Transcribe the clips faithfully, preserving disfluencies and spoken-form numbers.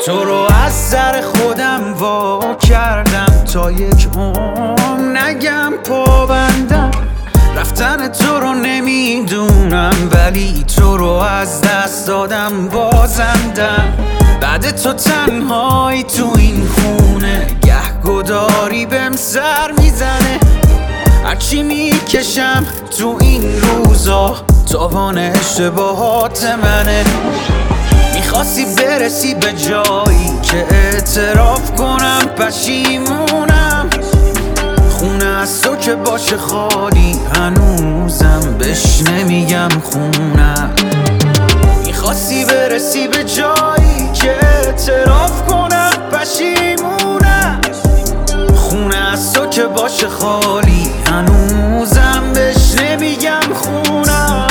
تو رو از سر خودم وا کردم تا یک عمر نگم پابندم. رفتن تو رو نمیدونم ولی تو رو از دست دادم بازندم. بعد تو تنهایی تو این خونه گهگداری بهم سر میزنه. هرچی میکشم تو این روزا تاوان اشتباهات منه. میخواستی برسی به جایی که اعتراف کنم پشیمونم. خونه از تو که باشه خالی هنوزم بهش نمیگم خونم. میخواستی برسی به جایی که اعتراف کنم پشیمونم. خونه از تو که باشه خالی هنوزم بهش نمیگم خونم.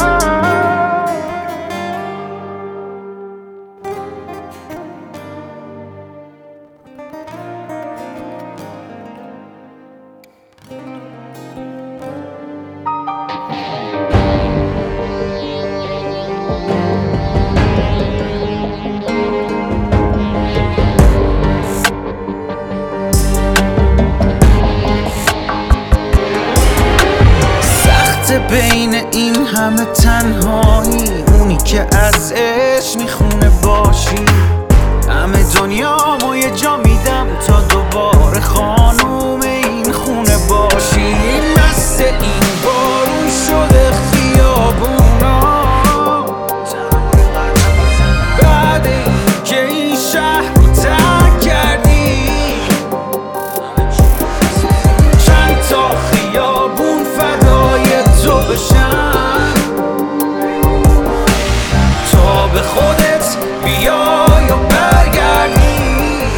بین این همه تنهایی اونی که از عشق میخونه باشی. همه دنیامو یه جا میدم تا دوباره خانوم این خونه باشی. مست این بارون شده خیابونا بعد این که این شهر رو ترک کردی. چند تا خیابون فدای تو بشن تا به خودت بیای و برگردی.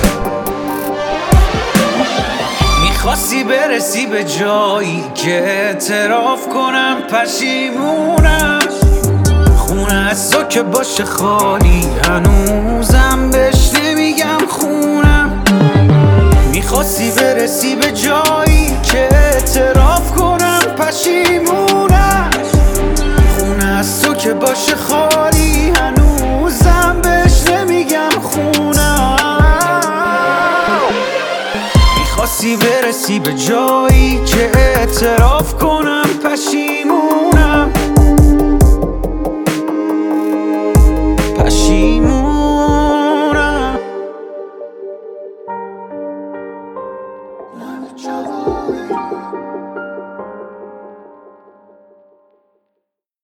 میخواستی برسی به جایی که اعتراف کنم پشیمونم. خونه از تو که باشه خالی هنوزم بهش نمیگم خونم. میخواستی برسی به جایی که اعتراف کنم پشیمونم.